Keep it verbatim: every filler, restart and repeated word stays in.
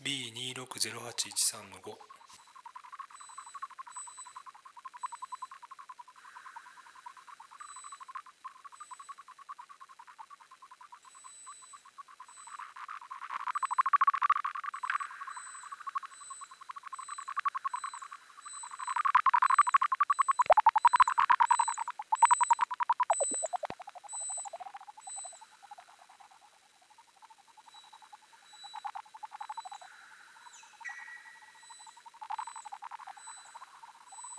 ビーにーろくゼロはちいちさんのご